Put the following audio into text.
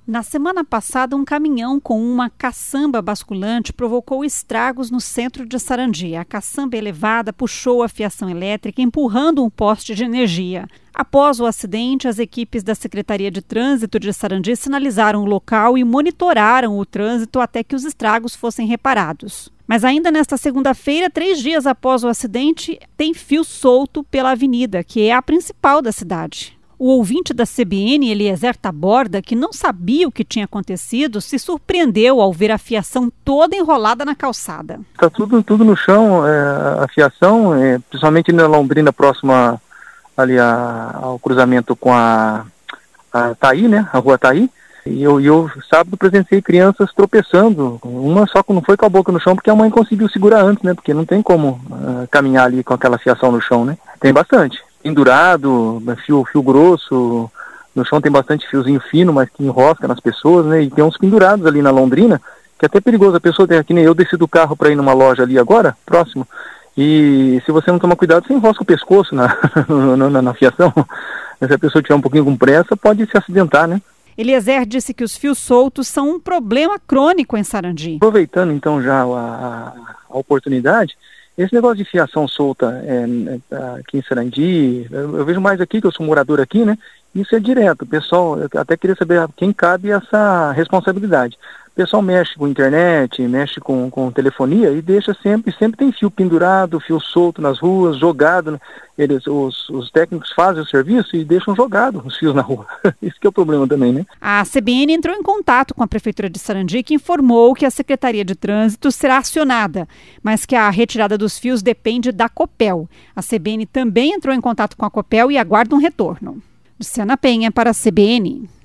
Na semana passada, um caminhão com uma caçamba basculante provocou estragos no centro de Sarandi. A caçamba elevada puxou a fiação elétrica, empurrando um poste de energia. Após o acidente, as equipes da Secretaria de Trânsito de Sarandi sinalizaram o local e monitoraram o trânsito até que os estragos fossem reparados. Mas ainda nesta segunda-feira, 3 dias após o acidente, tem fio solto pela avenida, que é a principal da cidade. O ouvinte da CBN, Eliezer Taborda, que não sabia o que tinha acontecido, se surpreendeu ao ver a fiação toda enrolada na calçada. Está tudo no chão, a fiação, principalmente na Londrina, próxima ali ao cruzamento com a Taí, né, a rua Taí. E eu sábado presenciei crianças tropeçando, uma só que não foi com a boca no chão porque a mãe conseguiu segurar antes, né, porque não tem como caminhar ali com aquela fiação no chão, né. Tem bastante. Pendurado, fio grosso, no chão tem bastante fiozinho fino, mas que enrosca nas pessoas, né, e tem uns pendurados ali na Londrina, que é até perigoso, a pessoa tem, que nem eu desci do carro para ir numa loja ali agora, próximo, e se você não tomar cuidado, você enrosca o pescoço na fiação, se a pessoa tiver um pouquinho com pressa, pode se acidentar, né. Eliezer disse que os fios soltos são um problema crônico em Sarandi. Aproveitando então já a oportunidade, esse negócio de fiação solta aqui em Sarandi, eu vejo mais aqui, que eu sou morador aqui, né? Isso é direto. O pessoal, eu até queria saber a quem cabe essa responsabilidade. O pessoal mexe com internet, mexe com telefonia e deixa sempre tem fio pendurado, fio solto nas ruas, jogado, né? Os técnicos fazem o serviço e deixam jogado os fios na rua. Isso que é o problema também, né? A CBN entrou em contato com a Prefeitura de Sarandi, que informou que a Secretaria de Trânsito será acionada, mas que a retirada dos fios depende da Copel. A CBN também entrou em contato com a Copel e aguarda um retorno. Luciana Penha para a CBN.